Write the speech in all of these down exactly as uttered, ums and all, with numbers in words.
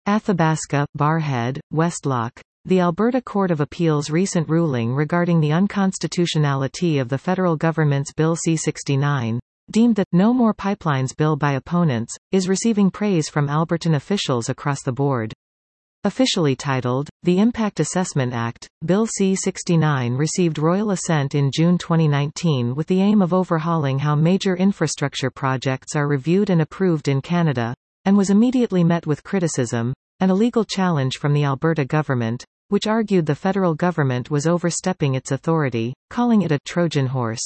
Athabasca, Barrhead, Westlock. The Alberta Court of Appeal's recent ruling regarding the unconstitutionality of the federal government's Bill C sixty-nine, deemed that "No More Pipelines" bill by opponents, is receiving praise from Albertan officials across the board. Officially titled, the Impact Assessment Act, Bill C sixty-nine received royal assent in June twenty nineteen with the aim of overhauling how major infrastructure projects are reviewed and approved in Canada, and was immediately met with criticism, and a legal challenge from the Alberta government, which argued the federal government was overstepping its authority, calling it a Trojan horse.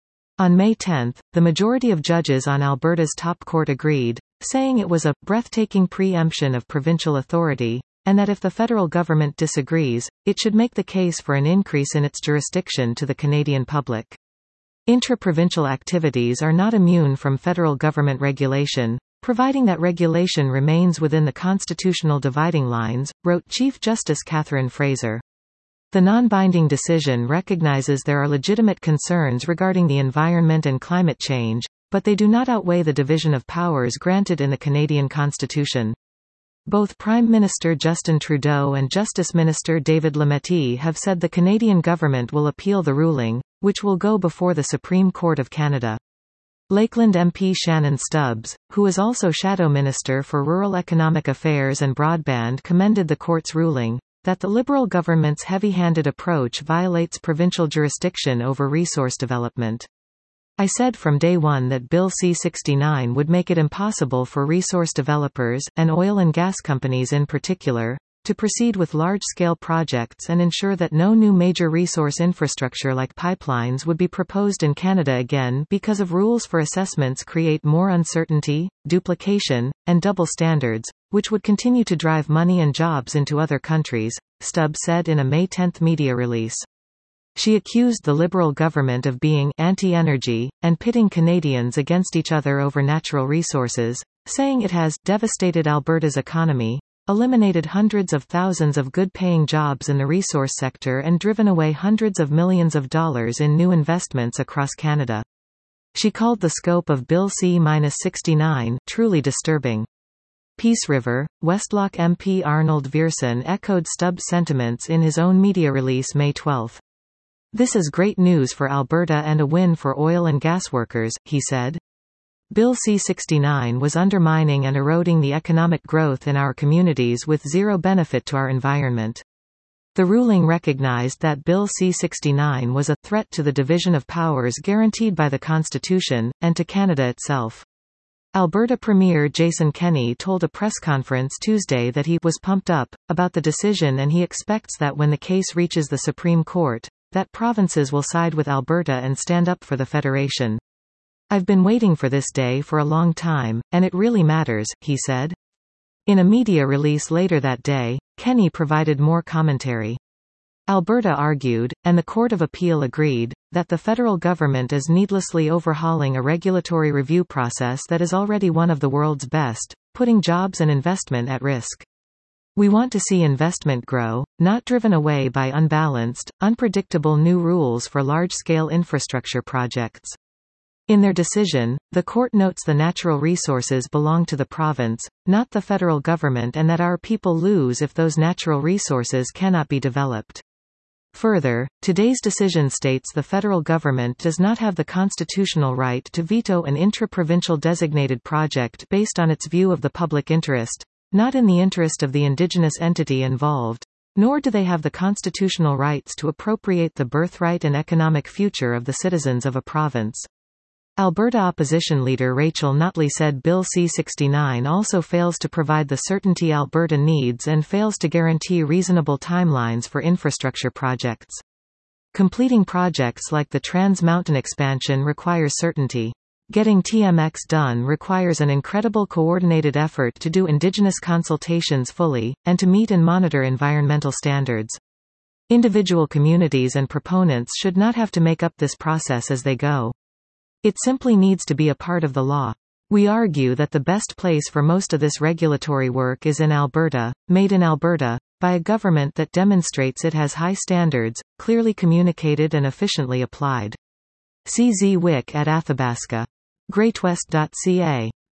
On May tenth, the majority of judges on Alberta's top court agreed, saying it was a breathtaking preemption of provincial authority, and that if the federal government disagrees, it should make the case for an increase in its jurisdiction to the Canadian public. Intra-provincial activities are not immune from federal government regulation, providing that regulation remains within the constitutional dividing lines, wrote Chief Justice Catherine Fraser. The non-binding decision recognizes there are legitimate concerns regarding the environment and climate change, but they do not outweigh the division of powers granted in the Canadian Constitution. Both Prime Minister Justin Trudeau and Justice Minister David Lametti have said the Canadian government will appeal the ruling, which will go before the Supreme Court of Canada. Lakeland M P Shannon Stubbs, who is also Shadow Minister for Rural Economic Affairs and Broadband, commended the court's ruling, that the Liberal government's heavy-handed approach violates provincial jurisdiction over resource development. I said from day one that Bill C sixty-nine would make it impossible for resource developers, and oil and gas companies in particular, to proceed with large-scale projects and ensure that no new major resource infrastructure like pipelines would be proposed in Canada again because of rules for assessments create more uncertainty, duplication, and double standards, which would continue to drive money and jobs into other countries, Stubbs said in a May tenth media release. She accused the Liberal government of being anti-energy, and pitting Canadians against each other over natural resources, saying it has devastated Alberta's economy, eliminated hundreds of thousands of good-paying jobs in the resource sector and driven away hundreds of millions of dollars in new investments across Canada. She called the scope of Bill C sixty-nine truly disturbing. Peace River, Westlock M P Arnold Viersen echoed Stubbs' sentiments in his own media release May twelfth. "This is great news for Alberta and a win for oil and gas workers," he said. Bill C sixty-nine was undermining and eroding the economic growth in our communities with zero benefit to our environment. The ruling recognized that Bill C sixty-nine was a threat to the division of powers guaranteed by the Constitution, and to Canada itself. Alberta Premier Jason Kenney told a press conference Tuesday that he was pumped up about the decision, and he expects that when the case reaches the Supreme Court, that provinces will side with Alberta and stand up for the Federation. "I've been waiting for this day for a long time, and it really matters," he said. In a media release later that day, Kenney provided more commentary. Alberta argued, and the Court of Appeal agreed, that the federal government is needlessly overhauling a regulatory review process that is already one of the world's best, putting jobs and investment at risk. "We want to see investment grow, not driven away by unbalanced, unpredictable new rules for large-scale infrastructure projects." In their decision, the court notes the natural resources belong to the province, not the federal government, and that our people lose if those natural resources cannot be developed. Further, today's decision states the federal government does not have the constitutional right to veto an intra-provincial designated project based on its view of the public interest, not in the interest of the Indigenous entity involved, nor do they have the constitutional rights to appropriate the birthright and economic future of the citizens of a province. Alberta opposition leader Rachel Notley said Bill C sixty-nine also fails to provide the certainty Alberta needs and fails to guarantee reasonable timelines for infrastructure projects. Completing projects like the Trans Mountain expansion requires certainty. Getting T M X done requires an incredible coordinated effort to do Indigenous consultations fully, and to meet and monitor environmental standards. Individual communities and proponents should not have to make up this process as they go. It simply needs to be a part of the law. We argue that the best place for most of this regulatory work is in Alberta, made in Alberta, by a government that demonstrates it has high standards, clearly communicated and efficiently applied. C Z Wick at Athabasca. greatwest dot c a